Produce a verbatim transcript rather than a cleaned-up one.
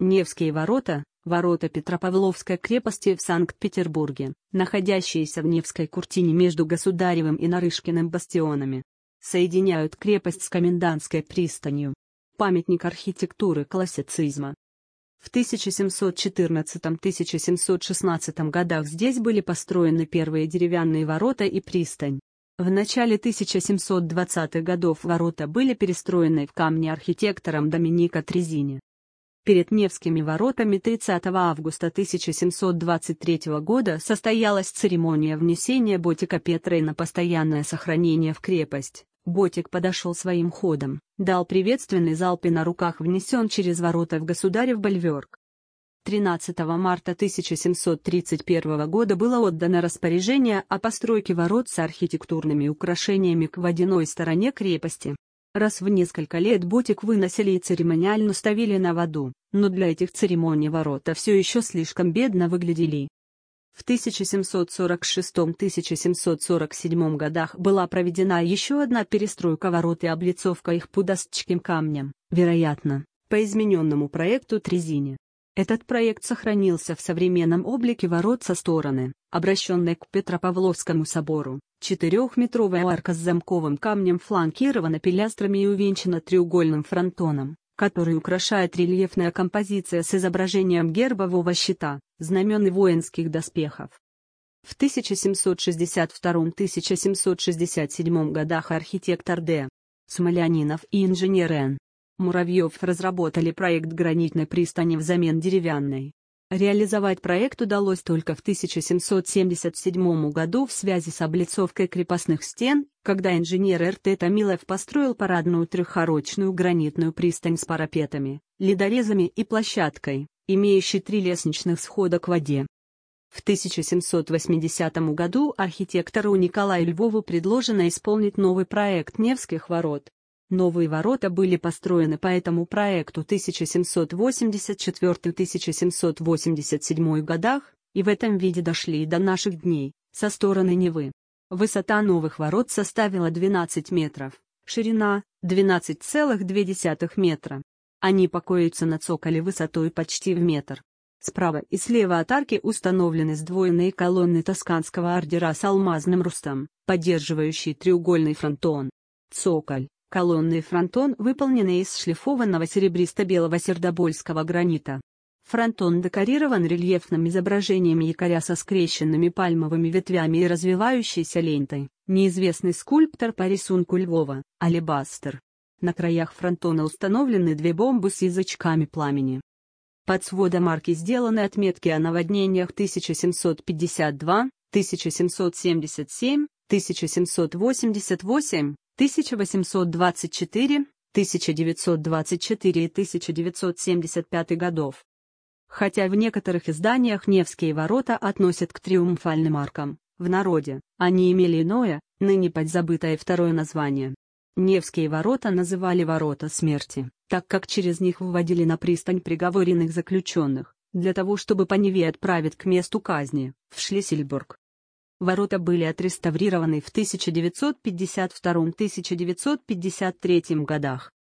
Невские ворота – ворота Петропавловской крепости в Санкт-Петербурге, находящиеся в Невской куртине между Государевым и Нарышкиным бастионами. Соединяют крепость с Комендантской пристанью. Памятник архитектуры классицизма. В тысяча семьсот четырнадцатом — тысяча семьсот шестнадцатом годах здесь были построены первые деревянные ворота и пристань. В начале тысяча семьсот двадцатых годов ворота были перестроены в камне архитектором Доминико Трезини. Перед Невскими воротами тридцатого августа тысяча семьсот двадцать третьего года состоялась церемония внесения Ботика Петрой на постоянное сохранение в крепость. Ботик подошел своим ходом, дал приветственный залп и на руках внесен через ворота в Государев Больверк. тринадцатого марта тысяча семьсот тридцать первого года было отдано распоряжение о постройке ворот с архитектурными украшениями к водяной стороне крепости. Раз в несколько лет Ботик выносили и церемониально ставили на воду, но для этих церемоний ворота все еще слишком бедно выглядели. В тысяча семьсот сорок шестом — тысяча семьсот сорок седьмом годах была проведена еще одна перестройка ворот и облицовка их пудастчским камнем, вероятно, по измененному проекту Трезини. Этот проект сохранился в современном облике ворот со стороны, обращенной к Петропавловскому собору. Четырехметровая арка с замковым камнем фланкирована пилястрами и увенчана треугольным фронтоном, который украшает рельефная композиция с изображением гербового щита, знамен и воинских доспехов. В тысяча семьсот шестьдесят втором — тысяча семьсот шестьдесят седьмом годах архитектор Д. Смолянинов и инженер Н. Муравьев разработали проект гранитной пристани взамен деревянной. Реализовать проект удалось только в тысяча семьсот семьдесят седьмом году в связи с облицовкой крепостных стен, когда инженер Р Т Томилов построил парадную трехорочную гранитную пристань с парапетами, ледорезами и площадкой, имеющей три лестничных схода к воде. В тысяча семьсот восьмидесятом году архитектору Николаю Львову предложено исполнить новый проект Невских ворот. Новые ворота были построены по этому проекту тысяча семьсот восемьдесят четвёртый — тысяча семьсот восемьдесят седьмой годах, и в этом виде дошли и до наших дней, со стороны Невы. Высота новых ворот составила двенадцать метров, ширина — двенадцать целых две десятых метра. Они покоятся на цоколе высотой почти в метр. Справа и слева от арки установлены сдвоенные колонны тосканского ордера с алмазным рустом, поддерживающие треугольный фронтон. Цоколь. Колонны и фронтон выполнены из шлифованного серебристо-белого сердобольского гранита. Фронтон декорирован рельефным изображением якоря со скрещенными пальмовыми ветвями и развивающейся лентой, неизвестный скульптор по рисунку Львова, алебастр. На краях фронтона установлены две бомбы с язычками пламени. Под сводом арки сделаны отметки о наводнениях тысяча семьсот пятьдесят два, тысяча семьсот семьдесят семь, тысяча семьсот восемьдесят восемь, тысяча восемьсот двадцать четыре, тысяча девятьсот двадцать четыре и тысяча девятьсот семьдесят пятый годов. Хотя в некоторых изданиях Невские ворота относят к триумфальным аркам, в народе они имели иное, ныне подзабытое второе название. Невские ворота называли ворота смерти, так как через них выводили на пристань приговоренных заключенных, для того чтобы по Неве отправить к месту казни, в Шлиссельбург. Ворота были отреставрированы в тысяча девятьсот пятьдесят втором — тысяча девятьсот пятьдесят третьем годах.